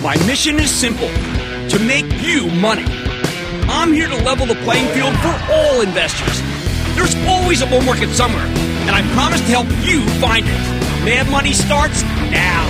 My mission is simple, to make you money. I'm here to level the playing field for all investors. There's always a bull market somewhere, and I promise to help you find it. Mad Money starts now.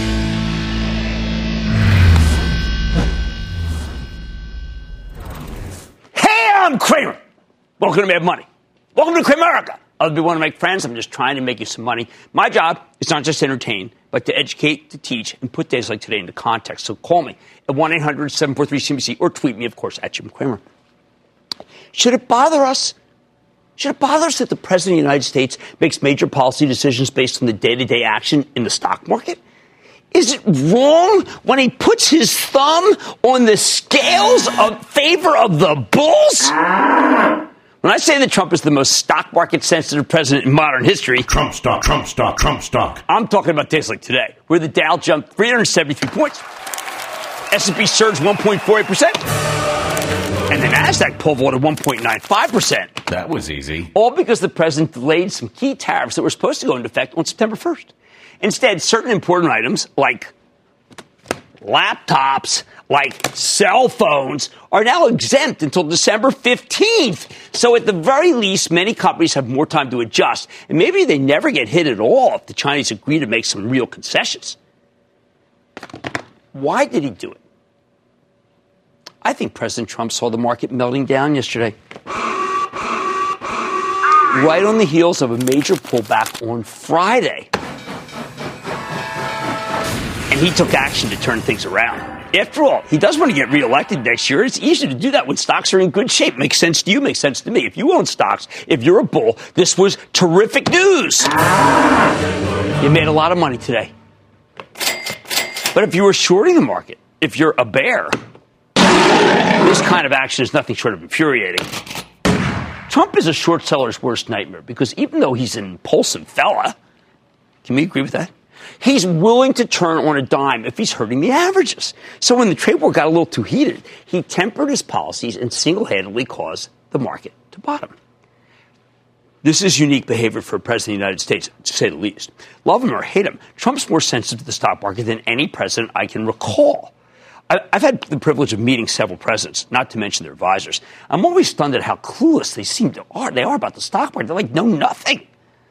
Hey, I'm Cramer. Welcome to Mad Money. Welcome to Cramerica. Other people want to make friends. I'm just trying to make you some money. My job is not just to entertain, but to educate, to teach, and put days like today into context. So call me at 1-800-743-CNBC or tweet me, of course, at Jim Cramer. Should it bother us? Should it bother us that the President of the United States makes major policy decisions based on the day-to-day action in the stock market? Is it wrong when he puts his thumb on the scales of favor of the bulls? When I say that Trump is the most stock market sensitive president in modern history, Trump stock, Trump stock, Trump stock. I'm talking about days like today, where the Dow jumped 373 points, S&P surged 1.48%, and the Nasdaq pole vaulted 1.95%. That was easy. All because the president delayed some key tariffs that were supposed to go into effect on September 1st. Instead, certain important items like laptops, like cell phones, are now exempt until December 15th. So at the very least, many companies have more time to adjust. And maybe they never get hit at all if the Chinese agree to make some real concessions. Why did he do it? I think President Trump saw the market melting down yesterday, right on the heels of a major pullback on Friday. And he took action to turn things around. After all, he does want to get reelected next year. It's easy to do that when stocks are in good shape. Makes sense to you, makes sense to me. If you own stocks, if you're a bull, this was terrific news. You made a lot of money today. But if you were shorting the market, if you're a bear, this kind of action is nothing short of infuriating. Trump is a short seller's worst nightmare because even though he's an impulsive fella, can we agree with that? He's willing to turn on a dime if he's hurting the averages. So when the trade war got a little too heated, he tempered his policies and single-handedly caused the market to bottom. This is unique behavior for a president of the United States, to say the least. Love him or hate him, Trump's more sensitive to the stock market than any president I can recall. I've had the privilege of meeting several presidents, not to mention their advisors. I'm always stunned at how clueless they are about the stock market. They're like, know nothing.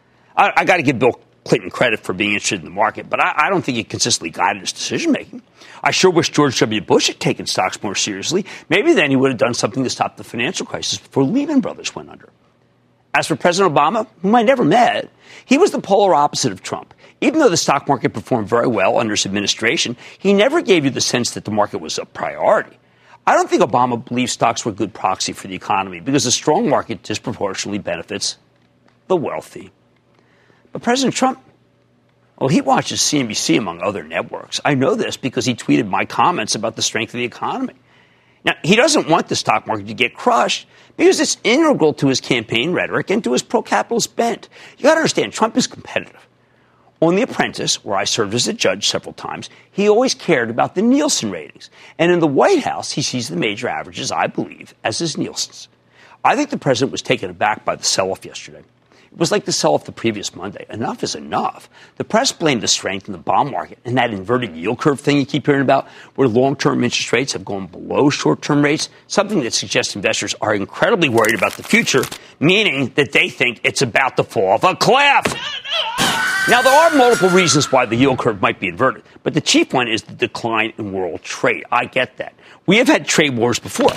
I got to give Bill Clinton credit for being interested in the market, but I don't think he consistently guided his decision-making. I sure wish George W. Bush had taken stocks more seriously. Maybe then he would have done something to stop the financial crisis before Lehman Brothers went under. As for President Obama, whom I never met, he was the polar opposite of Trump. Even though the stock market performed very well under his administration, he never gave you the sense that the market was a priority. I don't think Obama believed stocks were a good proxy for the economy because a strong market disproportionately benefits the wealthy. But President Trump, well, he watches CNBC among other networks. I know this because he tweeted my comments about the strength of the economy. Now, he doesn't want the stock market to get crushed because it's integral to his campaign rhetoric and to his pro-capitalist bent. You got to understand, Trump is competitive. On The Apprentice, where I served as a judge several times, he always cared about the Nielsen ratings. And in the White House, he sees the major averages, I believe, as his Nielsen's. I think the president was taken aback by the sell-off yesterday. It was like the sell-off the previous Monday. Enough is enough. The press blamed the strength in the bond market and that inverted yield curve thing you keep hearing about, where long-term interest rates have gone below short-term rates, something that suggests investors are incredibly worried about the future, meaning that they think it's about to fall off a cliff. Now, there are multiple reasons why the yield curve might be inverted, but the chief one is the decline in world trade. I get that. We have had trade wars before.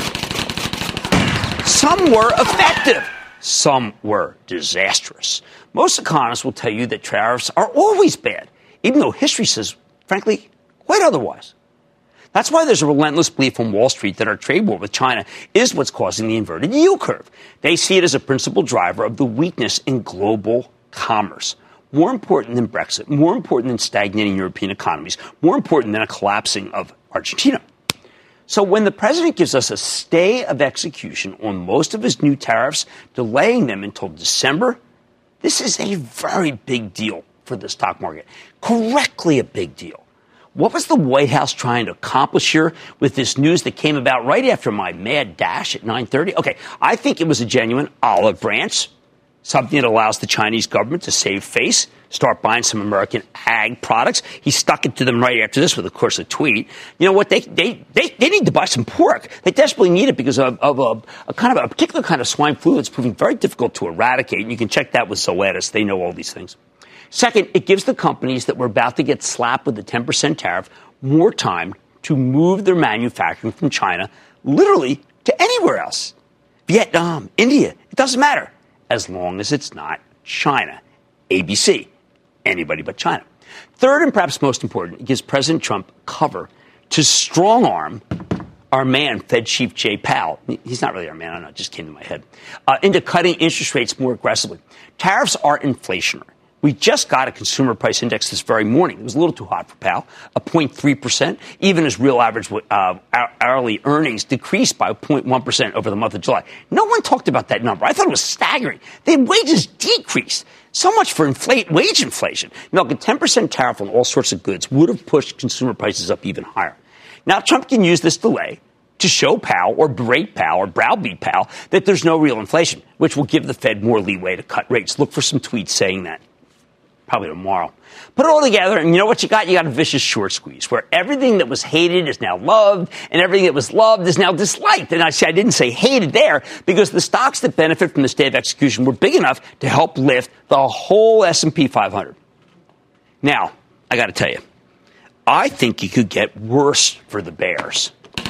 Some were effective. Some were disastrous. Most economists will tell you that tariffs are always bad, even though history says, frankly, quite otherwise. That's why there's a relentless belief on Wall Street that our trade war with China is what's causing the inverted yield curve. They see it as a principal driver of the weakness in global commerce. More important than Brexit, more important than stagnating European economies, more important than a collapsing of Argentina. So when the president gives us a stay of execution on most of his new tariffs, delaying them until December, this is a very big deal for the stock market. Correctly a big deal. What was the White House trying to accomplish here with this news that came about right after my mad dash at 9:30? Okay, I think it was a genuine olive branch something that allows the Chinese government to save face, start buying some American ag products. He stuck it to them right after this with, of course, a tweet. You know what? They need to buy some pork. They desperately need it because of a particular kind of swine flu that's proving very difficult to eradicate. And you can check that with Zoetis. They know all these things. Second, it gives the companies that were about to get slapped with the 10% tariff more time to move their manufacturing from China literally to anywhere else. Vietnam, India, it doesn't matter. As long as it's not China. ABC, anybody but China. Third, and perhaps most important, it gives President Trump cover to strong-arm our man, Fed Chief Jay Powell. He's not really our man, I don't know, it just came to my head. Into cutting interest rates more aggressively. Tariffs are inflationary. We just got a consumer price index this very morning. It was a little too hot for Powell, 0.3%, even as real average hourly earnings decreased by 0.1% over the month of July. No one talked about that number. I thought it was staggering. Their wages decreased. So much for wage inflation. Now, a 10% tariff on all sorts of goods would have pushed consumer prices up even higher. Now, Trump can use this delay to show Powell or berate Powell or browbeat Powell that there's no real inflation, which will give the Fed more leeway to cut rates. Look for some tweets saying that. Probably tomorrow. Put it all together, and you know what you got? You got a vicious short squeeze, where everything that was hated is now loved, and everything that was loved is now disliked. And I didn't say hated there, because the stocks that benefit from this day of execution were big enough to help lift the whole S&P 500. Now, I got to tell you, I think it could get worse for the bears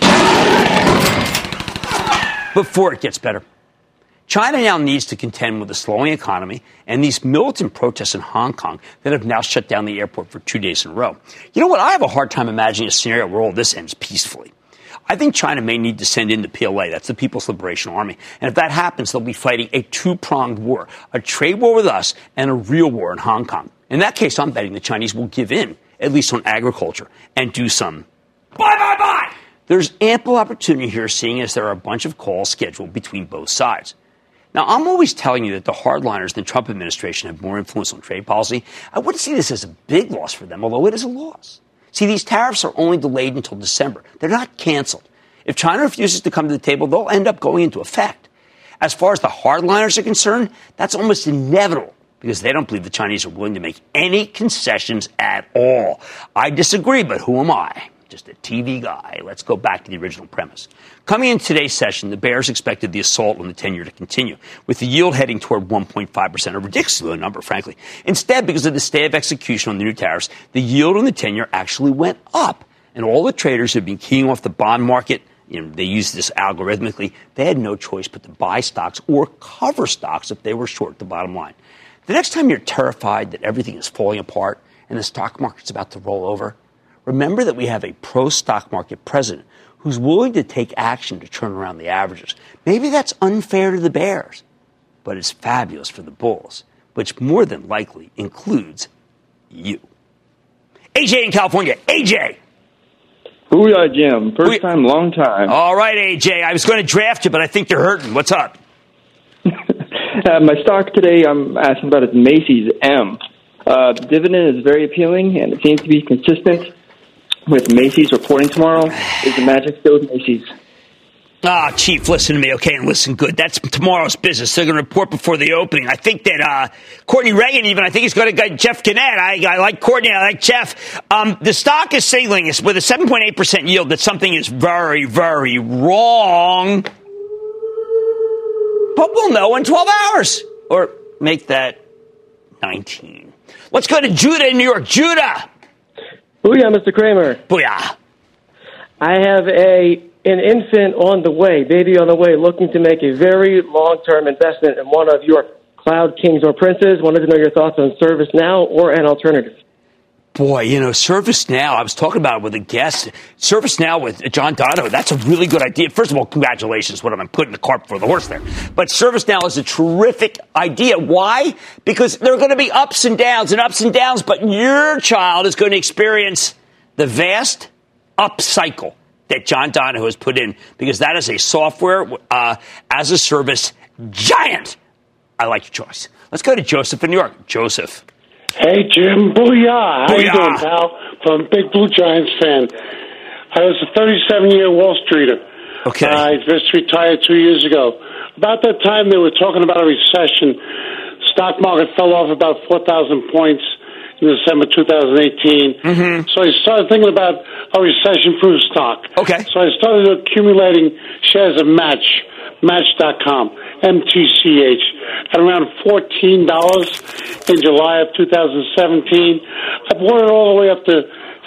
before it gets better. China now needs to contend with a slowing economy and these militant protests in Hong Kong that have now shut down the airport for 2 days in a row. You know what? I have a hard time imagining a scenario where all this ends peacefully. I think China may need to send in the PLA, that's the People's Liberation Army. And if that happens, they'll be fighting a two-pronged war, a trade war with us and a real war in Hong Kong. In that case, I'm betting the Chinese will give in, at least on agriculture, and do some buy. There's ample opportunity here, seeing as there are a bunch of calls scheduled between both sides. Now, I'm always telling you that the hardliners in the Trump administration have more influence on trade policy. I wouldn't see this as a big loss for them, although it is a loss. See, these tariffs are only delayed until December. They're not canceled. If China refuses to come to the table, they'll end up going into effect. As far as the hardliners are concerned, that's almost inevitable because they don't believe the Chinese are willing to make any concessions at all. I disagree, but who am I? Just a TV guy. Let's go back to the original premise. Coming in today's session, the bears expected the assault on the 10-year to continue, with the yield heading toward 1.5%, a ridiculous low number, frankly. Instead, because of the stay of execution on the new tariffs, the yield on the 10-year actually went up. And all the traders who have been keying off the bond market, they use this algorithmically, they had no choice but to buy stocks or cover stocks if they were short the bottom line. The next time you're terrified that everything is falling apart and the stock market's about to roll over, remember that we have a pro-stock market president who's willing to take action to turn around the averages. Maybe that's unfair to the bears, but it's fabulous for the bulls, which more than likely includes you. AJ in California. AJ! Booyah, Jim. First time, long time. All right, AJ. I was going to draft you, but I think you're hurting. What's up? My stock today, I'm asking about is Macy's M. The dividend is very appealing, and it seems to be consistent with Macy's reporting tomorrow. Is the magic still with Macy's? Chief, listen to me, okay, and listen good. That's tomorrow's business. They're going to report before the opening. I think that Courtney Reagan even, I think he's going to get Jeff Gennett. I like Courtney, I like Jeff. The stock is signaling us with a 7.8% yield that something is very, very wrong. But we'll know in 12 hours. Or make that 19. Let's go to Judah in New York. Judah! Booyah, Mr. Kramer. Booyah. I have an infant on the way, baby on the way, looking to make a very long-term investment in one of your cloud kings or princes. Wanted to know your thoughts on ServiceNow or an alternative. Boy, ServiceNow, I was talking about it with a guest. ServiceNow with John Donahoe, that's a really good idea. First of all, congratulations. What am I putting the cart before the horse there? But ServiceNow is a terrific idea. Why? Because there are going to be ups and downs, but your child is going to experience the vast up cycle that John Donahoe has put in, because that is a software as a service giant. I like your choice. Let's go to Joseph in New York. Joseph. Hey, Jim. Booyah. How you doing, pal? From Big Blue Giants fan. I was a 37-year Wall Streeter. Okay. I just retired 2 years ago. About that time, they were talking about a recession. stock market fell off about 4,000 points in December 2018. Mm-hmm. So I started thinking about a recession-proof stock. Okay. So I started accumulating shares of Match.com, MTCH, at around $14 in July of 2017. I bought it all the way up to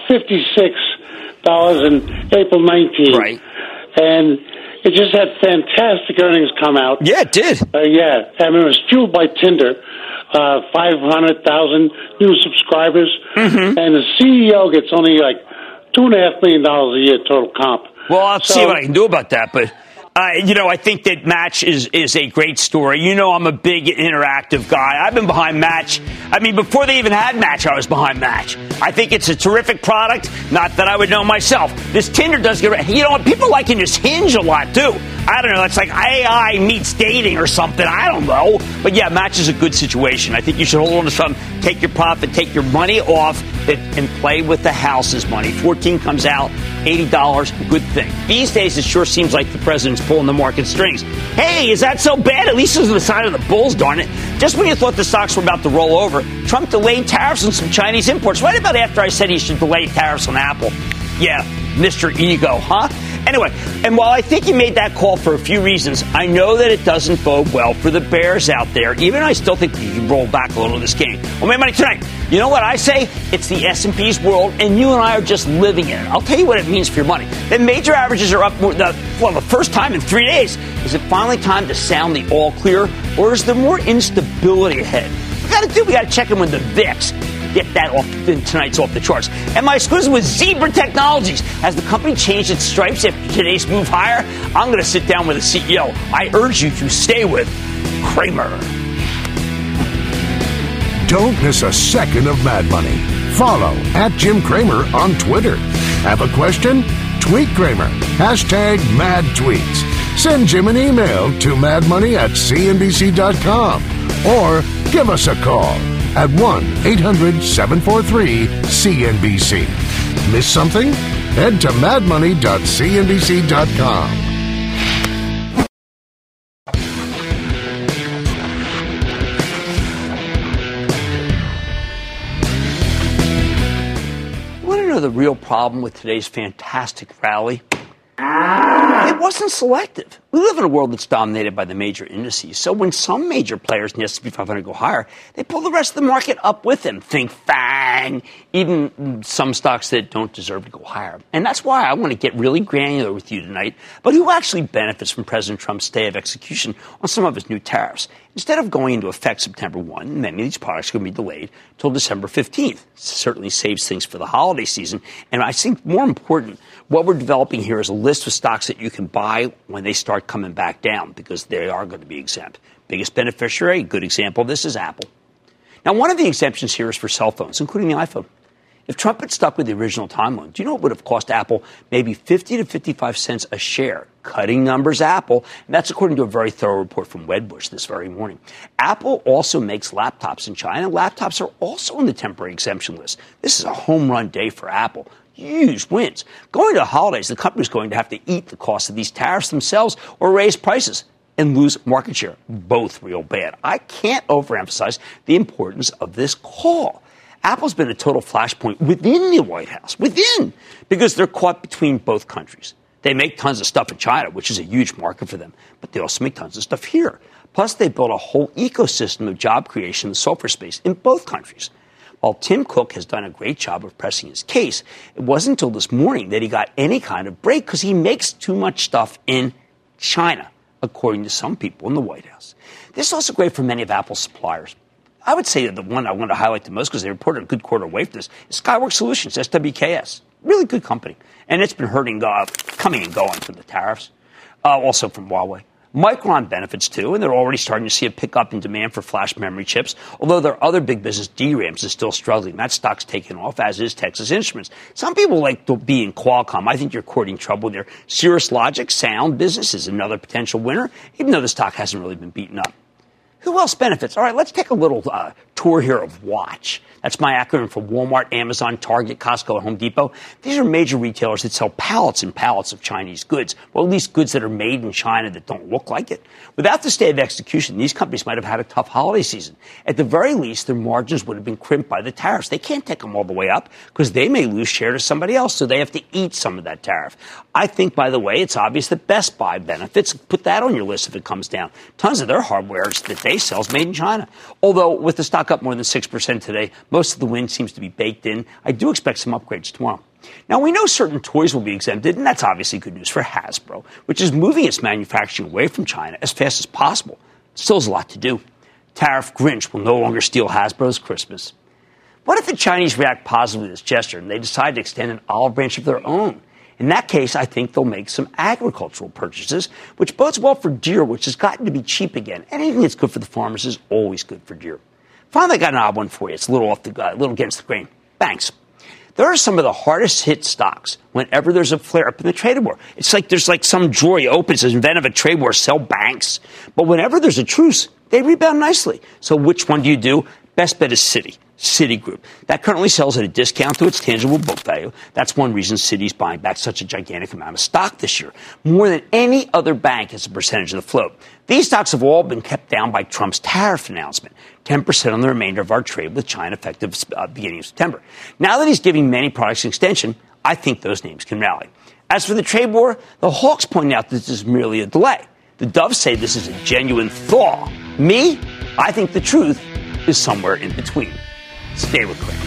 $56 in April 19. Right. And it just had fantastic earnings come out. Yeah, it did. Yeah. I mean, it was fueled by Tinder. 500,000 new subscribers. Mm-hmm. And the CEO gets only like $2.5 million a year total comp. Well, I'll see what I can do about that, but I think that Match is a great story. I'm a big interactive guy. I've been behind Match. I mean, before they even had Match, I was behind Match. I think it's a terrific product. Not that I would know myself. This Tinder does get... people liking this Hinge a lot, too. I don't know. It's like AI meets dating or something. I don't know. But, yeah, Match is a good situation. I think you should hold on to something, take your profit, take your money off, and play with the house's money. 14 comes out, $80, good thing. These days, it sure seems like the president's pulling the market strings. Hey, is that so bad? At least it's on the side of the bulls, darn it. Just when you thought the stocks were about to roll over, Trump delayed tariffs on some Chinese imports. Right about after I said he should delay tariffs on Apple. Yeah, Mr. Ego, huh? Anyway, and while I think he made that call for a few reasons, I know that it doesn't bode well for the bears out there. Even I still think you can roll back a little in this game. Well, Mad Money tonight. You know what I say? It's the S&P's world, and you and I are just living in it. I'll tell you what it means for your money. The major averages are up the first time in 3 days. Is it finally time to sound the all clear, or is there more instability ahead? We got to check in with the VIX. Get that off tonight's off the charts. And my exclusive with Zebra Technologies. Has the company changed its stripes after today's move higher? I'm going to sit down with the CEO. I urge you to stay with Cramer. Don't miss a second of Mad Money. Follow @Jim Cramer on Twitter. Have a question? Tweet Cramer. #MadTweets. Send Jim an email to madmoney@cnbc.com or give us a call at 1-800-743-CNBC. Miss something? Head to madmoney.cnbc.com. Want to know the real problem with today's fantastic rally? It wasn't selective. We live in a world that's dominated by the major indices. So when some major players in the S&P 500 go higher, they pull the rest of the market up with them. Think FANG, even some stocks that don't deserve to go higher. And that's why I want to get really granular with you tonight. But who actually benefits from President Trump's stay of execution on some of his new tariffs? Instead of going into effect September 1, many of these products are going to be delayed until December 15th. It certainly saves things for the holiday season. And I think more important, what we're developing here is a list of stocks that you can buy when they start coming back down because they are going to be exempt. Biggest beneficiary, a good example of this is Apple. Now, one of the exemptions here is for cell phones, including the iPhone. If Trump had stuck with the original timeline, do you know it would have cost Apple maybe 50 to 55 cents a share? Cutting numbers, Apple. And that's according to a very thorough report from Wedbush this very morning. Apple also makes laptops in China. Laptops are also on the temporary exemption list. This is a home run day for Apple. Huge wins. Going to the holidays, the company's going to have to eat the cost of these tariffs themselves or raise prices and lose market share. Both real bad. I can't overemphasize the importance of this call. Apple's been a total flashpoint within the White House, because they're caught between both countries. They make tons of stuff in China, which is a huge market for them, but they also make tons of stuff here. Plus, they built a whole ecosystem of job creation in the software space in both countries. While Tim Cook has done a great job of pressing his case, it wasn't until this morning that he got any kind of break because he makes too much stuff in China, according to some people in the White House. This is also great for many of Apple's suppliers. I would say that the one I want to highlight the most, because they reported a good quarter away from this, is Skyworks Solutions, SWKS. Really good company. And it's been hurting, coming and going from the tariffs, also from Huawei. Micron benefits, too, and they're already starting to see a pickup in demand for flash memory chips, although their other big business, DRAMs, is still struggling. That stock's taken off, as is Texas Instruments. Some people like to be in Qualcomm. I think you're courting trouble there. Cirrus Logic, sound business, is another potential winner, even though the stock hasn't really been beaten up. Who else benefits? All right, let's take a little tour here of watch. That's my acronym for Walmart, Amazon, Target, Costco, and Home Depot. These are major retailers that sell pallets and pallets of Chinese goods, or at least goods that are made in China that don't look like it. Without the state of execution, these companies might have had a tough holiday season. At the very least, their margins would have been crimped by the tariffs. They can't take them all the way up because they may lose share to somebody else, so they have to eat some of that tariff. I think, by the way, it's obvious that Best Buy benefits. Put that on your list if it comes down. Tons of their hardware that they sell is made in China. Although, with the stock up more than 6% today, most of the win seems to be baked in. I do expect some upgrades tomorrow. Now, we know certain toys will be exempted, and that's obviously good news for Hasbro, which is moving its manufacturing away from China as fast as possible. Still has a lot to do. Tariff Grinch will no longer steal Hasbro's Christmas. What if the Chinese react positively to this gesture and they decide to extend an olive branch of their own? In that case, I think they'll make some agricultural purchases, which bodes well for Deere, which has gotten to be cheap again. Anything that's good for the farmers is always good for Deere. Finally, I got an odd one for you. It's a little little against the grain. Banks. There are some of the hardest hit stocks whenever there's a flare up in the trade war. It's like there's like some drawer you open, says invent of a trade war, sell banks. But whenever there's a truce, they rebound nicely. So which one do you do? Best bet is Citigroup. That currently sells at a discount to its tangible book value. That's one reason Citi's buying back such a gigantic amount of stock this year, more than any other bank as a percentage of the float. These stocks have all been kept down by Trump's tariff announcement, 10% on the remainder of our trade with China effective beginning of September. Now that he's giving many products an extension, I think those names can rally. As for the trade war, the Hawks point out that this is merely a delay. The Doves say this is a genuine thaw. Me, I think the truth is somewhere in between. Stay with Craig.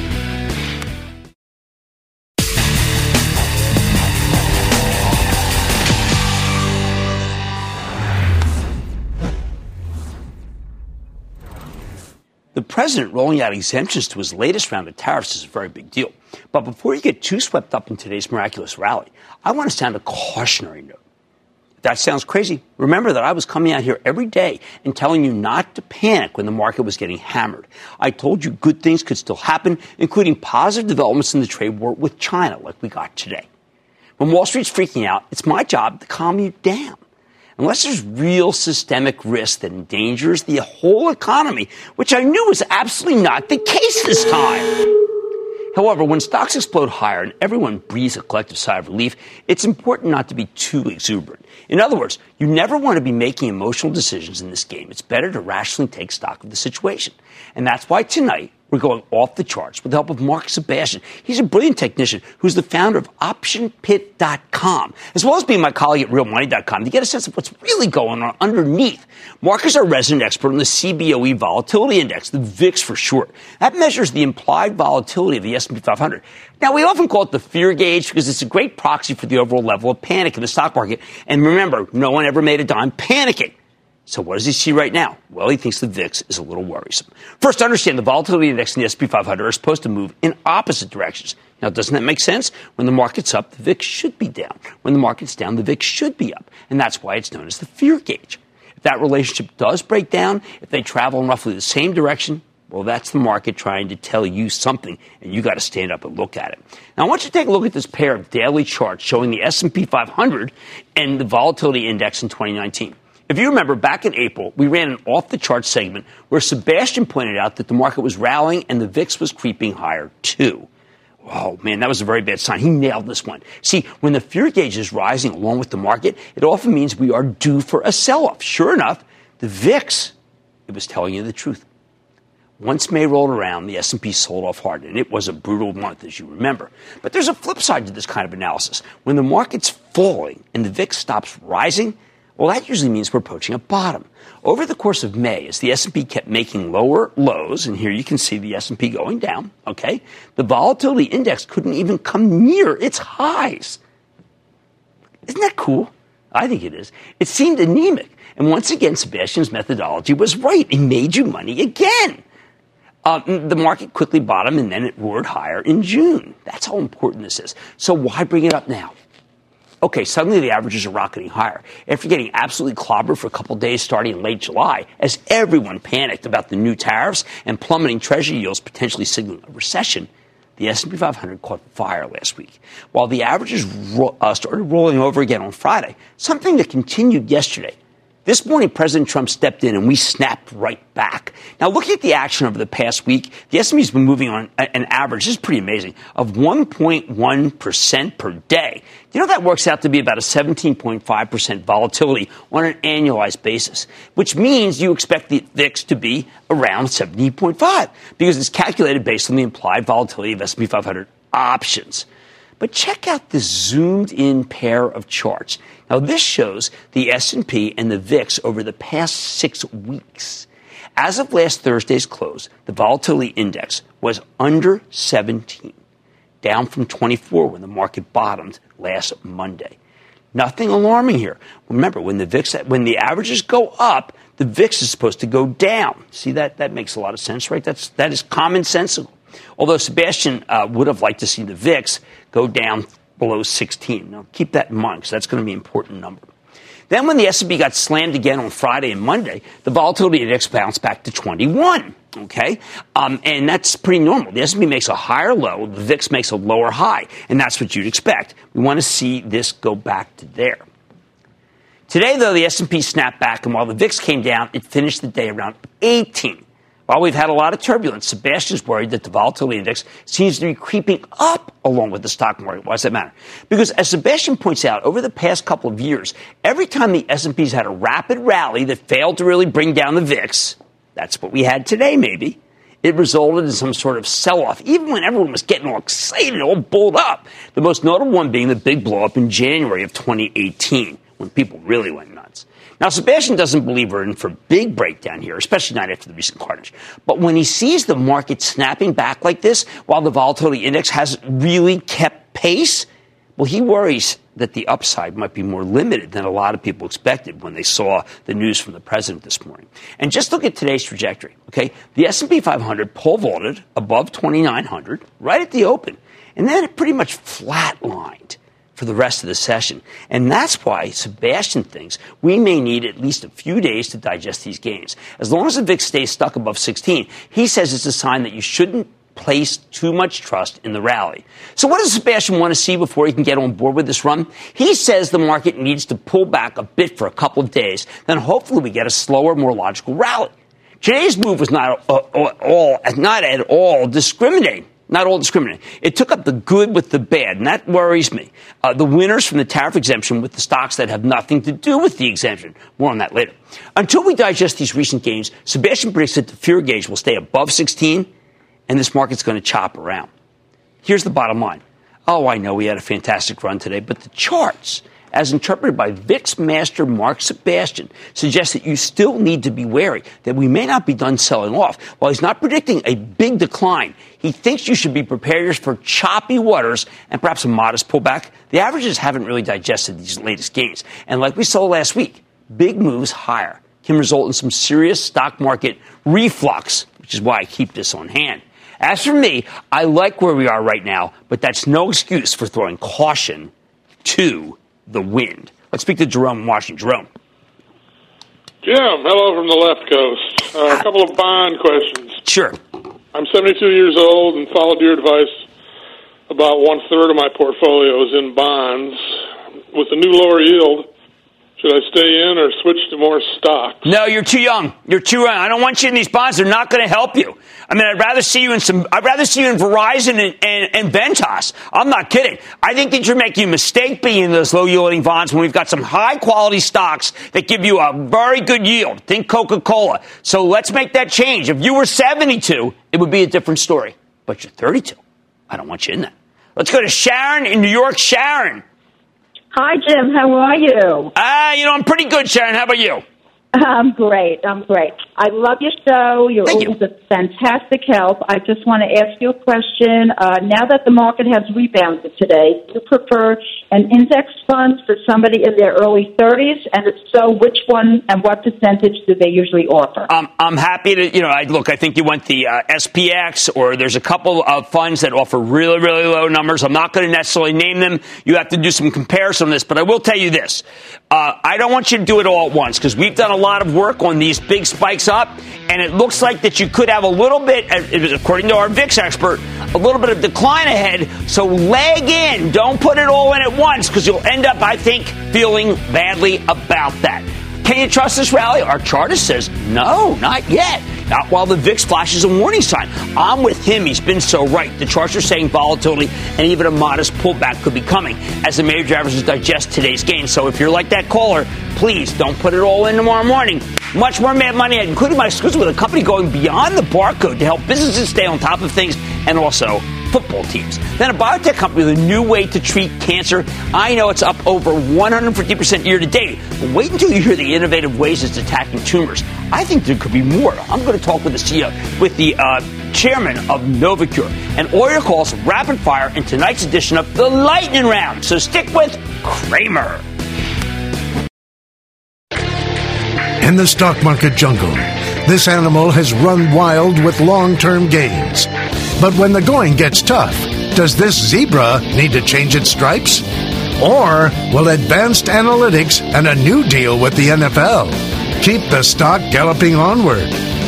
The president rolling out exemptions to his latest round of tariffs is a very big deal. But before you get too swept up in today's miraculous rally, I want to sound a cautionary note. If that sounds crazy, remember that I was coming out here every day and telling you not to panic when the market was getting hammered. I told you good things could still happen, including positive developments in the trade war with China like we got today. When Wall Street's freaking out, it's my job to calm you down. Unless there's real systemic risk that endangers the whole economy, which I knew was absolutely not the case this time. However, when stocks explode higher and everyone breathes a collective sigh of relief, it's important not to be too exuberant. In other words, you never want to be making emotional decisions in this game. It's better to rationally take stock of the situation. And that's why tonight we're going off the charts with the help of Mark Sebastian. He's a brilliant technician who's the founder of OptionPit.com, as well as being my colleague at RealMoney.com to get a sense of what's really going on underneath. Mark is our resident expert on the CBOE Volatility Index, the VIX for short. That measures the implied volatility of the S&P 500. Now, we often call it the fear gauge because it's a great proxy for the overall level of panic in the stock market. And remember, no one ever made a dime panicking. So what does he see right now? Well, he thinks the VIX is a little worrisome. First, understand the volatility index and the S&P 500 are supposed to move in opposite directions. Now, doesn't that make sense? When the market's up, the VIX should be down. When the market's down, the VIX should be up. And that's why it's known as the fear gauge. If that relationship does break down, if they travel in roughly the same direction, well, that's the market trying to tell you something, and you got to stand up and look at it. Now, I want you to take a look at this pair of daily charts showing the S&P 500 and the volatility index in 2019. If you remember, back in April, we ran an off-the-chart segment where Sebastian pointed out that the market was rallying and the VIX was creeping higher, too. Oh, man, that was a very bad sign. He nailed this one. See, when the fear gauge is rising along with the market, it often means we are due for a sell-off. Sure enough, the VIX, it was telling you the truth. Once May rolled around, the S&P sold off hard, and it was a brutal month, as you remember. But there's a flip side to this kind of analysis. When the market's falling and the VIX stops rising, well, that usually means we're approaching a bottom. Over the course of May, as the S&P kept making lower lows, and here you can see the S&P going down, okay, the volatility index couldn't even come near its highs. Isn't that cool? I think it is. It seemed anemic. And once again, Sebastian's methodology was right. It made you money again. The market quickly bottomed, and then it roared higher in June. That's how important this is. So why bring it up now? Okay, suddenly the averages are rocketing higher. After getting absolutely clobbered for a couple days starting in late July, as everyone panicked about the new tariffs and plummeting treasury yields potentially signaling a recession, the S&P 500 caught fire last week. While the averages started rolling over again on Friday, something that continued yesterday. This morning, President Trump stepped in and we snapped right back. Now, looking at the action over the past week, the S&P has been moving on an average, this is pretty amazing, of 1.1% per day. You know, that works out to be about a 17.5% volatility on an annualized basis, which means you expect the VIX to be around 17.5 because it's calculated based on the implied volatility of S&P 500 options. But check out this zoomed-in pair of charts. Now, this shows the S&P and the VIX over the past 6 weeks. As of last Thursday's close, the volatility index was under 17, down from 24 when the market bottomed last Monday. Nothing alarming here. Remember, when the averages go up, the VIX is supposed to go down. See, that makes a lot of sense, right? That is commonsensical. Although Sebastian would have liked to see the VIX go down below 16. Now, keep that in mind because that's going to be an important number. Then when the S&P got slammed again on Friday and Monday, the volatility index bounced back to 21, okay? And that's pretty normal. The S&P makes a higher low, the VIX makes a lower high, and that's what you'd expect. We want to see this go back to there. Today, though, the S&P snapped back, and while the VIX came down, it finished the day around 18. While we've had a lot of turbulence, Sebastian's worried that the volatility index seems to be creeping up along with the stock market. Why does that matter? Because as Sebastian points out, over the past couple of years, every time the S&P's had a rapid rally that failed to really bring down the VIX, that's what we had today maybe, it resulted in some sort of sell-off, even when everyone was getting all excited, all bulled up. The most notable one being the big blow-up in January of 2018, when people really went nuts. Now, Sebastian doesn't believe we're in for a big breakdown here, especially not after the recent carnage. But when he sees the market snapping back like this, while the volatility index hasn't really kept pace, well, he worries that the upside might be more limited than a lot of people expected when they saw the news from the president this morning. And just look at today's trajectory, okay? The S&P 500 pole vaulted above 2,900 right at the open, and then it pretty much flatlined for the rest of the session. And that's why Sebastian thinks we may need at least a few days to digest these gains. As long as the VIX stays stuck above 16, he says it's a sign that you shouldn't place too much trust in the rally. So what does Sebastian want to see before he can get on board with this run? He says the market needs to pull back a bit for a couple of days, then hopefully we get a slower, more logical rally. Today's move was not at all discriminating. Not all discriminating. It took up the good with the bad, and that worries me. The winners from the tariff exemption with the stocks that have nothing to do with the exemption. More on that later. Until we digest these recent gains, Sebastian predicts that the fear gauge will stay above 16, and this market's going to chop around. Here's the bottom line. Oh, I know we had a fantastic run today, but the charts, as interpreted by VIX master Mark Sebastian, suggests that you still need to be wary that we may not be done selling off. While he's not predicting a big decline, he thinks you should be prepared for choppy waters and perhaps a modest pullback. The averages haven't really digested these latest gains. And like we saw last week, big moves higher can result in some serious stock market reflux, which is why I keep this on hand. As for me, I like where we are right now, but that's no excuse for throwing caution to the wind. Let's speak to Jerome in Washington. Jerome. Jim, hello from the left coast. A couple of bond questions. Sure. I'm 72 years old and followed your advice. About 1/3 of my portfolio is in bonds. With the new lower yield, should I stay in or switch to more stocks? No, you're too young. You're too young. I don't want you in these bonds. They're not going to help you. I mean, I'd rather see you in Verizon and Ventas. I'm not kidding. I think that you're making a mistake being in those low-yielding bonds when we've got some high-quality stocks that give you a very good yield. Think Coca-Cola. So let's make that change. If you were 72, it would be a different story. But you're 32. I don't want you in that. Let's go to Sharon in New York. Sharon. Hi, Jim. How are you? I'm pretty good, Sharon. How about you? I'm great. I love your show. You're always a fantastic help. I just want to ask you a question. Now that the market has rebounded today, do you prefer an index fund for somebody in their early 30s? And if so, which one and what percentage do they usually offer? I'm happy to, I think you want the SPX, or there's a couple of funds that offer really, really low numbers. I'm not going to necessarily name them. You have to do some comparison on this, but I will tell you this. I don't want you to do it all at once because we've done a lot of work on these big spikes up, and it looks like that you could have a little bit, according to our VIX expert, a little bit of decline ahead. So leg in. Don't put it all in at once because you'll end up, I think, feeling badly about that. Can you trust this rally? Our chartist says, no, not yet. Not while the VIX flashes a warning sign. I'm with him. He's been so right. The charts are saying volatility and even a modest pullback could be coming as the major averages digest today's gains. So if you're like that caller, please don't put it all in tomorrow morning. Much more Mad Money, including my exclusive with a company going beyond the barcode to help businesses stay on top of things and also football teams. Then a biotech company with a new way to treat cancer. I know it's up over 150% year to date. But wait until you hear the innovative ways it's attacking tumors. I think there could be more. I'm going to talk with the CEO, with the chairman of Novacure. And all your calls rapid fire in tonight's edition of the Lightning Round. So stick with Cramer. In the stock market jungle, this animal has run wild with long-term gains. But when the going gets tough, does this zebra need to change its stripes? Or will advanced analytics and a new deal with the NFL keep the stock galloping onward?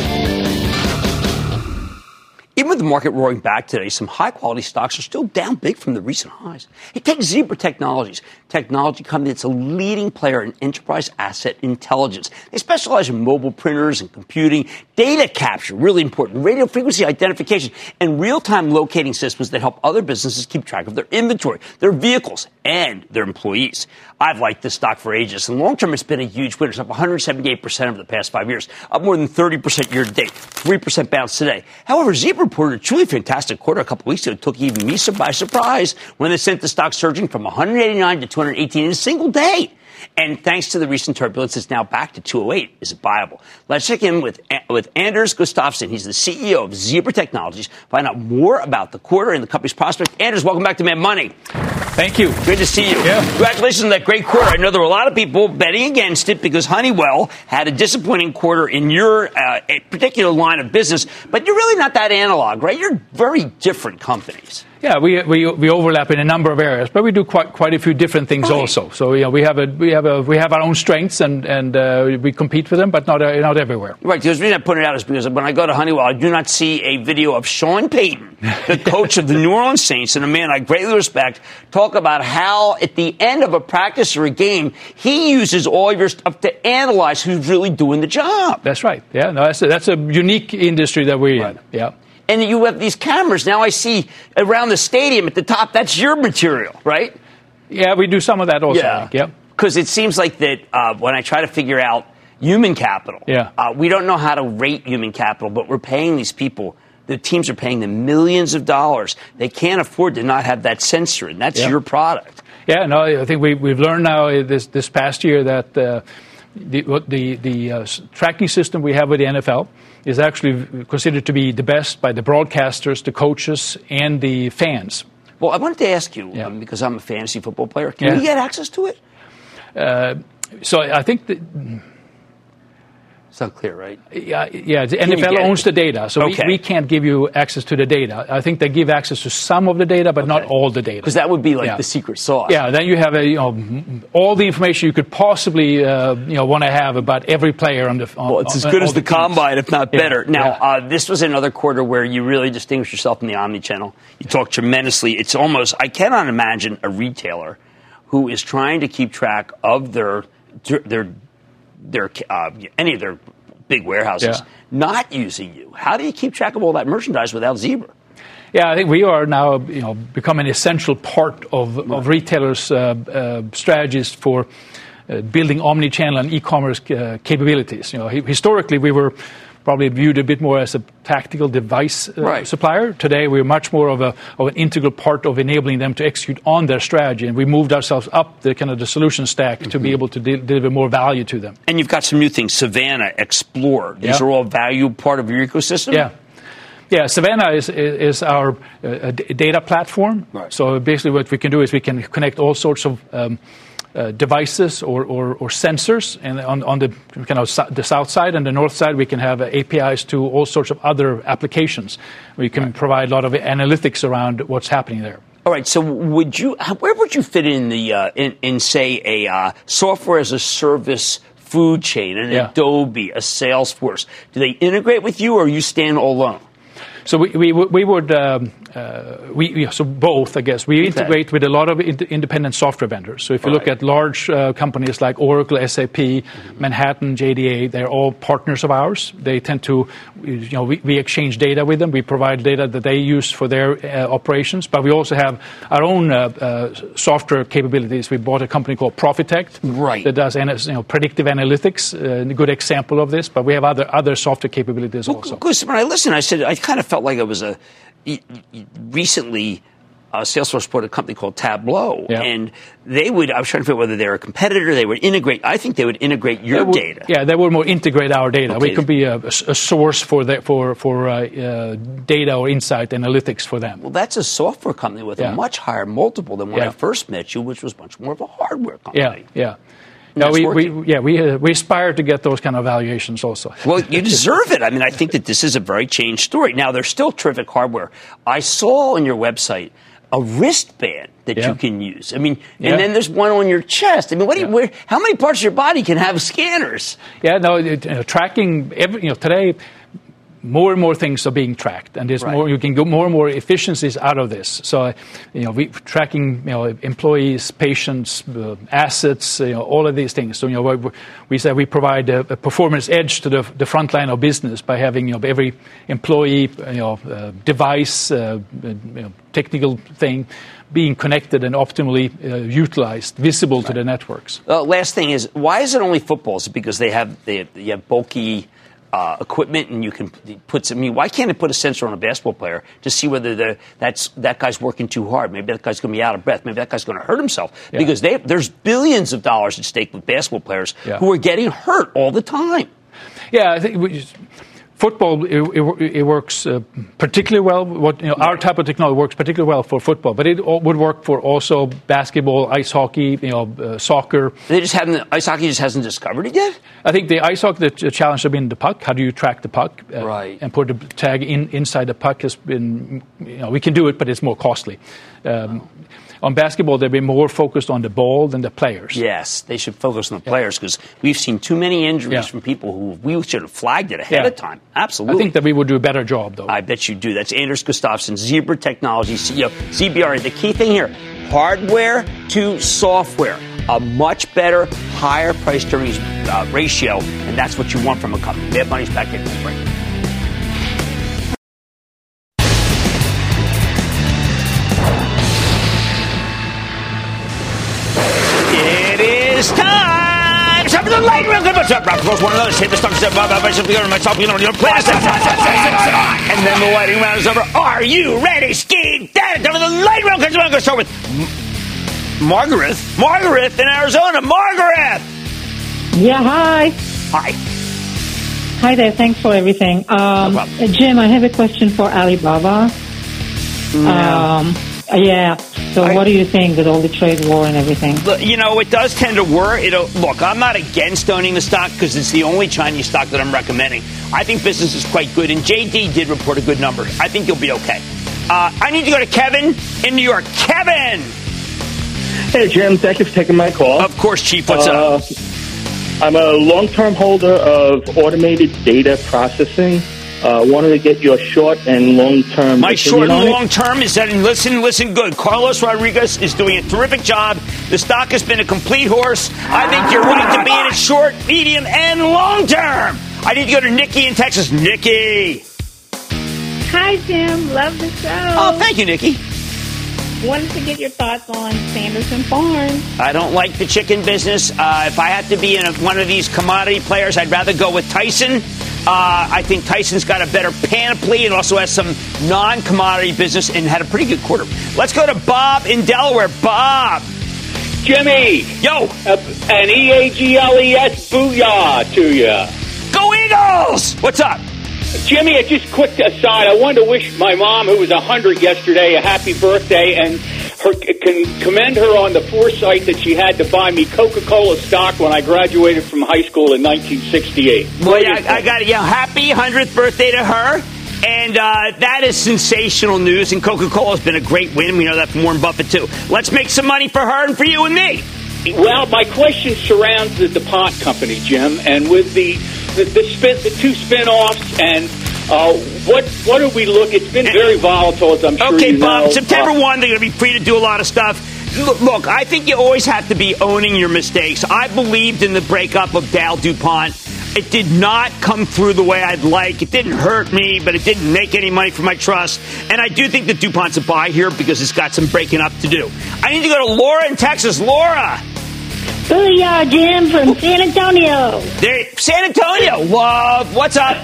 Even with the market roaring back today, some high-quality stocks are still down big from the recent highs. Hey, take Zebra Technologies, technology company that's a leading player in enterprise asset intelligence. They specialize in mobile printers and computing, data capture, really important, radio frequency identification, and real-time locating systems that help other businesses keep track of their inventory, their vehicles, and their employees. I've liked this stock for ages, and long-term it's been a huge winner. It's up 178% over the past 5 years, up more than 30% year-to-date, 3% bounce today. However, Zebra reported a truly fantastic quarter a couple weeks ago. It took even me by surprise when they sent the stock surging from 189 to 218 in a single day. And thanks to the recent turbulence, it's now back to 208. Is it viable? Let's check in with Anders Gustafsson. He's the CEO of Zebra Technologies. Find out more about the quarter and the company's prospects. Anders, welcome back to Mad Money. Thank you. Good to see you. Yeah. Congratulations on that great quarter. I know there were a lot of people betting against it because Honeywell had a disappointing quarter in your particular line of business, but you're really not that analog, right? You're very different companies. Yeah, we overlap in a number of areas, but we do quite a few different things also. So we have our own strengths and we compete with them, but not everywhere. Right. The reason I put it out is because when I go to Honeywell, I do not see a video of Sean Payton, the coach of the New Orleans Saints, and a man I greatly respect, talk about how at the end of a practice or a game, he uses all of your stuff to analyze who's really doing the job. That's right. Yeah, no, that's a unique industry that we're in. Yeah. And you have these cameras. Now I see around the stadium at the top, that's your material, right? Yeah, we do some of that also. Yeah. Because it seems like that when I try to figure out human capital, we don't know how to rate human capital, but we're paying these people. The teams are paying them millions of dollars. They can't afford to not have that sensor, and that's your product. Yeah, no, I think we've learned now this past year that the tracking system we have with the NFL is actually considered to be the best by the broadcasters, the coaches, and the fans. Well, I wanted to ask you, because I'm a fantasy football player, can we get access to it? So I think that... It's not clear, right? Yeah. The NFL owns the data, so we can't give you access to the data. I think they give access to some of the data, but not all the data. Because that would be like the secret sauce. Yeah. Then you have all the information you could possibly want to have about every player on the. Well, it's as good as the combine, if not better. Now, this was another quarter where you really distinguished yourself in the omni-channel. You talk tremendously. It's almost I cannot imagine a retailer who is trying to keep track of their any of their big warehouses not using you. How do you keep track of all that merchandise without Zebra? Yeah, I think we are now become an essential part of retailers' strategies for building omni-channel and e-commerce capabilities. Historically we were probably viewed a bit more as a tactical device supplier. Today, we're much more of an integral part of enabling them to execute on their strategy, and we moved ourselves up the solution stack to be able to deliver more value to them. And you've got some new things, Savannah, Explore. These are all value part of your ecosystem? Yeah, Savannah is our data platform. Right. So basically what we can do is we can connect all sorts of devices or sensors, and on the the south side and the north side we can have APIs to all sorts of other applications. We can provide a lot of analytics around what's happening there. All right. So where would you fit in the say a software as a service food chain, an Adobe, a Salesforce? Do they integrate with you, or you stand alone? So we would So both, I guess. We integrate with a lot of independent software vendors. So if you look at large companies like Oracle, SAP, Manhattan, JDA, they're all partners of ours. They tend to, we exchange data with them. We provide data that they use for their operations. But we also have our own software capabilities. We bought a company called Profitect that does predictive analytics, a good example of this. But we have other software capabilities also. Because when I listened, I kind of felt like it was recently Salesforce bought a company called Tableau, and I was trying to figure out whether they're a competitor. They would integrate. I think they would integrate your data. Yeah, they would more integrate our data. Okay. We could be a source for data or insight analytics for them. Well, that's a software company with a much higher multiple than when I first met you, which was much more of a hardware company. Yeah. No, we aspire to get those kind of valuations also. Well, you deserve it. I mean, I think that this is a very changed story. Now, there's still terrific hardware. I saw on your website a wristband that you can use. I mean, and then there's one on your chest. I mean, how many parts of your body can have scanners? Yeah, no, tracking today. More and more things are being tracked, and there's more. You can get more and more efficiencies out of this. So, we tracking, employees, patients, assets, all of these things. So, we say we provide a performance edge to the front line of business by having, every employee, device, technical thing being connected and optimally utilized, visible to the networks. Last thing is, why is it only football? Is it because you have bulky equipment, and you can put some. Why can't it put a sensor on a basketball player to see whether that guy's working too hard? Maybe that guy's going to be out of breath. Maybe that guy's going to hurt himself because there's billions of dollars at stake with basketball players who are getting hurt all the time. Yeah, I think football it works particularly well. Our type of technology works particularly well for football, but it would work for also basketball, ice hockey, soccer. Ice hockey just hasn't discovered it yet. I think the ice hockey, the challenge has been the puck. How do you track the puck and put the tag inside the puck has been, we can do it, but it's more costly. On basketball, they've been more focused on the ball than the players. Yes, they should focus on the players because we've seen too many injuries from people who we should have flagged it ahead of time. Absolutely. I think that we would do a better job, though. I bet you do. That's Anders Gustafsson, Zebra Technology CEO, ZBR. The key thing here, hardware to software. A much better, higher price to earnings ratio, and that's what you want from a company. Mad Money's back in the break. It is time! Time for the light round. What's up, Rob? One another. Save the stocks. Myself, your playlist. And then the lighting round is over. Are you ready, Ski? Time for the light round. I'm going to start with Margaret in Arizona. Margaret! Yeah, hi. Hi. Hi there. Thanks for everything. Jim, I have a question for Alibaba. So what do you think with all the trade war and everything? It does tend to work. Look, I'm not against owning the stock because it's the only Chinese stock that I'm recommending. I think business is quite good, and JD did report a good number. I think you'll be okay. I need to go to Kevin in New York. Kevin! Hey, Jim. Thank you for taking my call. Of course, Chief. What's up? I'm a long-term holder of automated data processing. Wanted to get your short and long-term My short and long-term is that, and listen good. Carlos Rodriguez is doing a terrific job. The stock has been a complete horse. I think you're right to be in it short, medium, and long-term. I need to go to Nikki in Texas. Nikki. Hi, Jim. Love the show. Oh, thank you, Nikki. Wanted to get your thoughts on Sanderson Farms. I don't like the chicken business. If I had to be in one of these commodity players, I'd rather go with Tyson. I think Tyson's got a better panoply and also has some non-commodity business and had a pretty good quarter. Let's go to Bob in Delaware. Bob. Jimmy. Yo. An EAGLES booyah to you. Go Eagles! What's up? Jimmy, just quick aside, I wanted to wish my mom, who was 100 yesterday, a happy birthday, and commend her on the foresight that she had to buy me Coca-Cola stock when I graduated from high school in 1968. Well, I got it. Yeah, happy 100th birthday to her. And that is sensational news, and Coca-Cola has been a great win. We know that from Warren Buffett, too. Let's make some money for her and for you and me. Well, my question surrounds the DuPont company, Jim, and with the two spin-offs and What do we look? It's been very volatile, as I'm sure okay, you know. Bob, September 1, they're going to be free to do a lot of stuff. Look, I think you always have to be owning your mistakes. I believed in the breakup of Dow DuPont. It did not come through the way I'd like. It didn't hurt me, but it didn't make any money for my trust. And I do think that DuPont's a buy here because it's got some breaking up to do. I need to go to Laura in Texas. Laura. Booyah, Jim from San Antonio. San Antonio. What's up?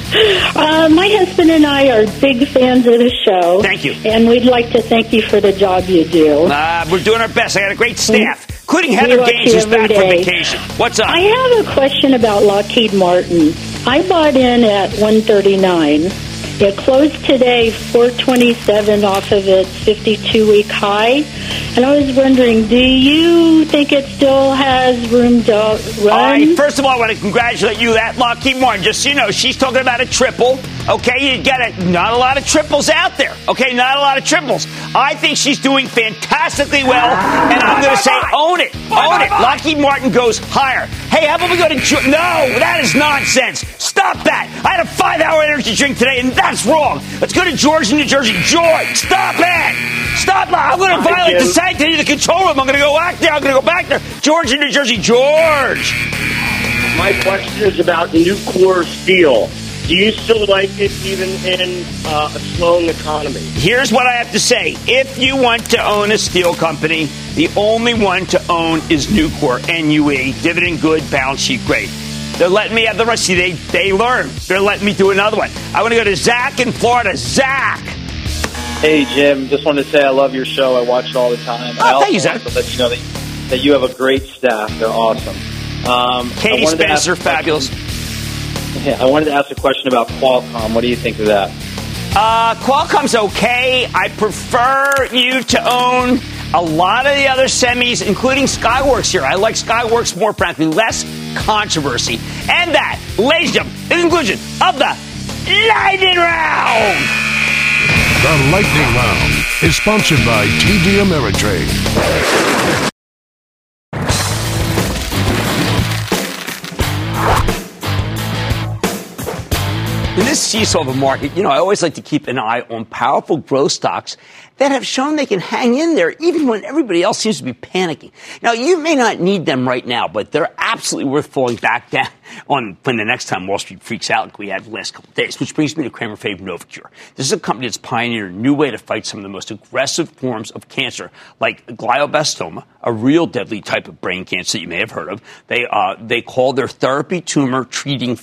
My husband and I are big fans of the show. Thank you. And we'd like to thank you for the job you do. We're doing our best. I got a great staff, including Heather Gaines, who's back from vacation. What's up? I have a question about Lockheed Martin. I bought in at $139. It closed today $427 off of its 52-week high. And I was wondering, do you think it still has room to run? First of all, I want to congratulate you at Lockheed Martin. Just so you know, she's talking about a triple. Okay, you get it. Not a lot of triples out there. Okay, not a lot of triples. I think she's doing fantastically well, and I'm going to say own it. Own it. Lockheed Martin goes higher. Hey, how about we go to... No, that is nonsense. Stop that. I had a 5-hour energy drink today, and that's wrong. Let's go to George in New Jersey. George, stop it. Stop. I'm going to violate the sanctity of the control room. I'm going to go back there. I'm going to go back there. George in New Jersey. George. My question is about Nucor Steel. Do you still like it even in a slowing economy? Here's what I have to say. If you want to own a steel company, the only one to own is Nucor, NUE. Dividend good, balance sheet great. They're letting me have the rest. See, they learn. They're letting me do another one. I want to go to Zach in Florida. Zach. Hey, Jim. Just wanted to say I love your show. I watch it all the time. Oh, thank you, Zach. To let you know that you have a great staff. They're awesome. Katie Spencer, fabulous. Yeah, I wanted to ask a question about Qualcomm. What do you think of that? Qualcomm's okay. I prefer you to own a lot of the other semis, including Skyworks here. I like Skyworks more, frankly. Less controversy. And that, ladies and gentlemen, is the conclusion of the Lightning Round. The Lightning Round is sponsored by TD Ameritrade. In this seesaw of a market, I always like to keep an eye on powerful growth stocks that have shown they can hang in there even when everybody else seems to be panicking. Now, you may not need them right now, but they're absolutely worth falling back down on when the next time Wall Street freaks out like we had the last couple of days, which brings me to Cramer Fave Novocure. This is a company that's pioneered a new way to fight some of the most aggressive forms of cancer, like glioblastoma, a real deadly type of brain cancer that you may have heard of. They call their therapy tumor treating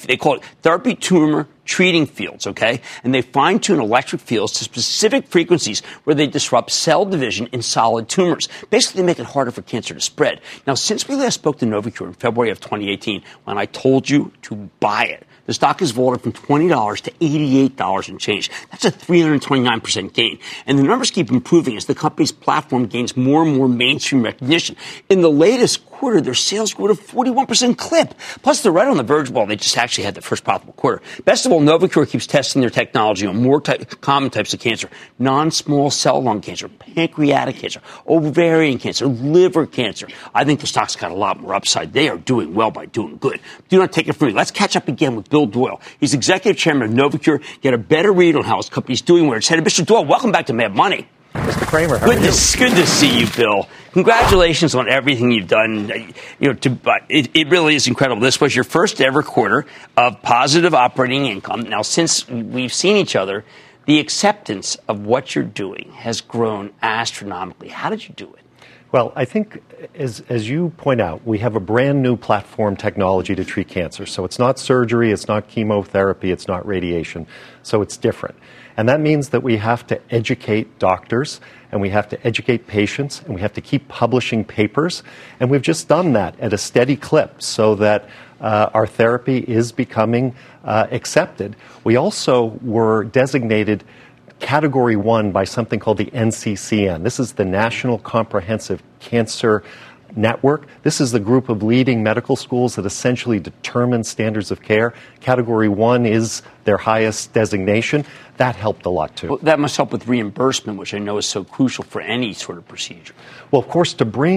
fields, okay? And they fine-tune electric fields to specific frequencies where they disrupt cell division in solid tumors. Basically, they make it harder for cancer to spread. Now, since we last spoke to Novocure in February of 2018, when I told you to buy it, the stock has vaulted from $20 to $88 and change. That's a 329% gain. And the numbers keep improving as the company's platform gains more and more mainstream recognition. In the latest quarter, their sales grew at a 41% clip. Plus, they're right on the verge. Well, they just actually had the first profitable quarter. Best of all, Novocure keeps testing their technology on more common types of cancer. Non-small cell lung cancer, pancreatic cancer, ovarian cancer, liver cancer. I think the stock's got a lot more upside. They are doing well by doing good. Do not take it from me. Let's catch up again with Bill Doyle. He's executive chairman of Novocure. Get a better read on how his company's doing, where it's headed. Mr. Doyle, welcome back to Mad Money. Mr. Cramer, how are you? Good to see you, Bill. Congratulations on everything you've done. It really is incredible. This was your first ever quarter of positive operating income. Now, since we've seen each other, the acceptance of what you're doing has grown astronomically. How did you do it? Well, I think, as you point out, we have a brand new platform technology to treat cancer. So it's not surgery, it's not chemotherapy, it's not radiation. So it's different. And that means that we have to educate doctors, and we have to educate patients, and we have to keep publishing papers. And we've just done that at a steady clip so that our therapy is becoming accepted. We also were designated Category 1 by something called the NCCN. This is the National Comprehensive Cancer Network. This is the group of leading medical schools that essentially determine standards of care. Category 1 is their highest designation. That helped a lot, too. Well, that must help with reimbursement, which I know is so crucial for any sort of procedure. Well, of course, to bring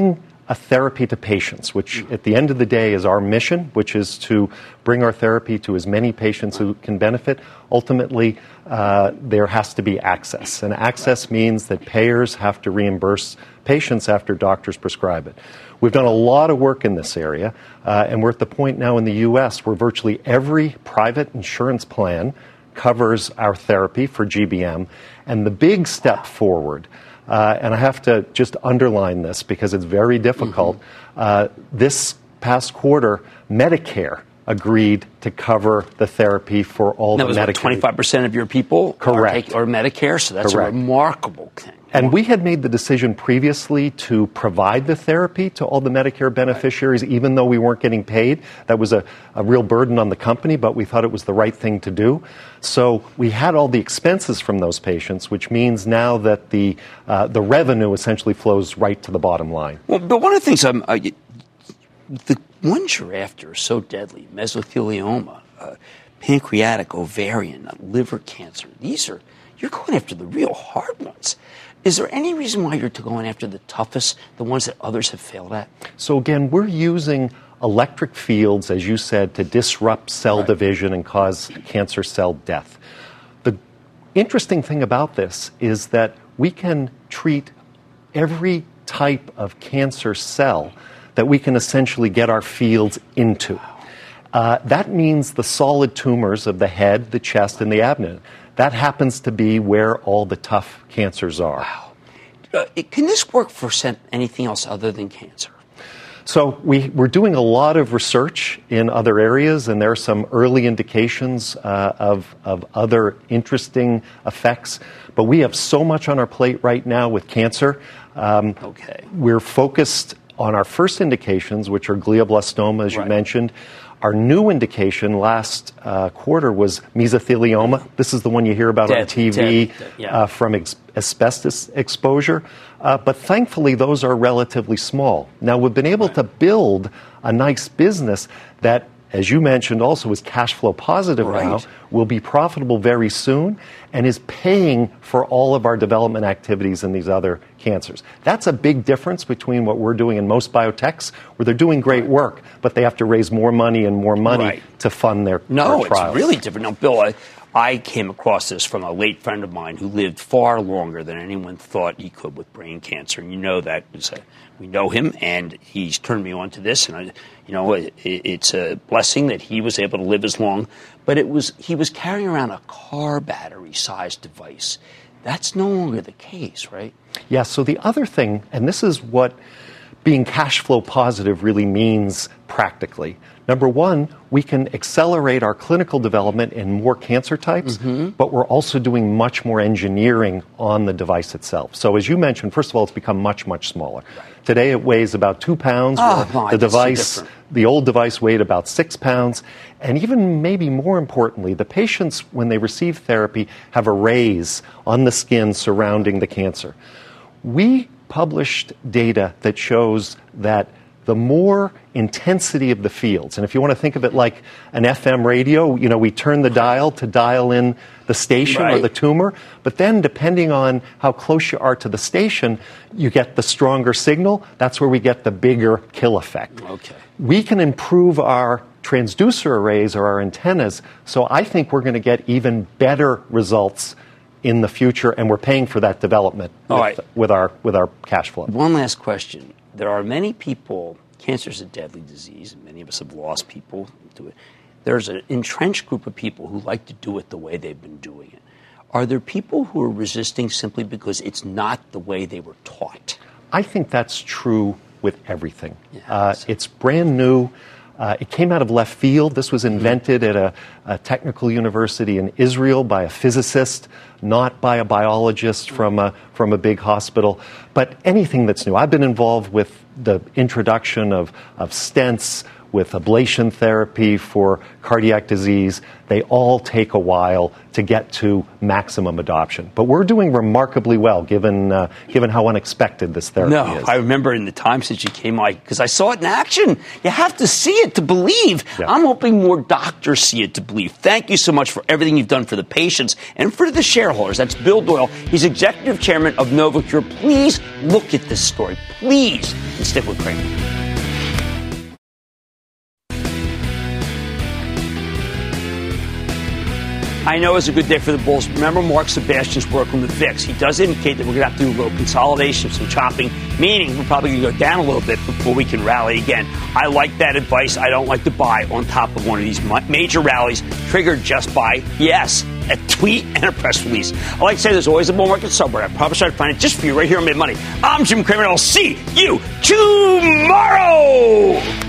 a therapy to patients, which at the end of the day is our mission, which is to bring our therapy to as many patients who can benefit. Ultimately, there has to be access. And access means that payers have to reimburse patients after doctors prescribe it. We've done a lot of work in this area, and we're at the point now in the U.S. where virtually every private insurance plan covers our therapy for GBM. And the big step forward, and I have to just underline this because it's very difficult, this past quarter, Medicare agreed to cover the therapy for all the Medicare. 25% of your people Correct. Are Medicare, so that's Correct. a remarkable thing. And we had made the decision previously to provide the therapy to all the Medicare beneficiaries, even though we weren't getting paid. That was a real burden on the company, but we thought it was the right thing to do. So we had all the expenses from those patients, which means now that the revenue essentially flows right to the bottom line. Well, but one of the things the ones you're after are so deadly: mesothelioma, pancreatic, ovarian, liver cancer. You're going after the real hard ones. Is there any reason why you're going after the toughest, the ones that others have failed at? So again, we're using electric fields, as you said, to disrupt cell division and cause cancer cell death. The interesting thing about this is that we can treat every type of cancer cell that we can essentially get our fields into. That means the solid tumors of the head, the chest, and the abdomen. That happens to be where all the tough cancers are. Wow. Can this work for anything else other than cancer? So we're doing a lot of research in other areas, and there are some early indications of other interesting effects. But we have so much on our plate right now with cancer. We're focused on our first indications, which are glioblastoma, as you mentioned. Our new indication last quarter was mesothelioma. This is the one you hear about on TV from asbestos exposure. But thankfully, those are relatively small. Now, we've been able to build a nice business that, as you mentioned, also is cash flow positive now, will be profitable very soon, and is paying for all of our development activities in these other cancers. That's a big difference between what we're doing in most biotechs, where they're doing great work, but they have to raise more money and more money to fund their trials. It's really different. Now, Bill, I came across this from a late friend of mine who lived far longer than anyone thought he could with brain cancer. And you know that. We know him, and he's turned me on to this. And, it's a blessing that he was able to live as long. But he was carrying around a car battery-sized device. That's no longer the case, right? Yeah, so the other thing, and this is what being cash flow positive really means practically. Number one, we can accelerate our clinical development in more cancer types, but we're also doing much more engineering on the device itself. So as you mentioned, first of all, it's become much, much smaller. Today it weighs about 2 pounds. The device, the old device weighed about 6 pounds. And even maybe more importantly, the patients, when they receive therapy, have a raise on the skin surrounding the cancer. We published data that shows that the more intensity of the fields, and if you want to think of it like an FM radio, we turn the dial to dial in the station or the tumor, but then depending on how close you are to the station, you get the stronger signal. That's where we get the bigger kill effect. We can improve our transducer arrays or our antennas, so I think we're going to get even better results in the future, and we're paying for that development with our cash flow. One last question. There are many people, cancer is a deadly disease, and many of us have lost people to it. There's an entrenched group of people who like to do it the way they've been doing it. Are there people who are resisting simply because it's not the way they were taught? I think that's true with everything. It's brand new. It came out of left field. This was invented at a technical university in Israel by a physicist, not by a biologist from a big hospital. But anything that's new. I've been involved with the introduction of stents, with ablation therapy for cardiac disease. They all take a while to get to maximum adoption. But we're doing remarkably well, given how unexpected this therapy is. I remember in the time since you came, because I saw it in action. You have to see it to believe. Yeah. I'm hoping more doctors see it to believe. Thank you so much for everything you've done for the patients and for the shareholders. That's Bill Doyle. He's executive chairman of NovoCure. Please look at this story. Please. And stick with Cramer. I know it's a good day for the Bulls. Remember Mark Sebastian's work on the VIX. He does indicate that we're going to have to do a little consolidation, some chopping, meaning we're probably going to go down a little bit before we can rally again. I like that advice. I don't like to buy on top of one of these major rallies triggered just by, yes, a tweet and a press release. I like to say there's always a bull market somewhere. I promise I'd find it just for you right here on Mid Money. I'm Jim Cramer, and I'll see you tomorrow.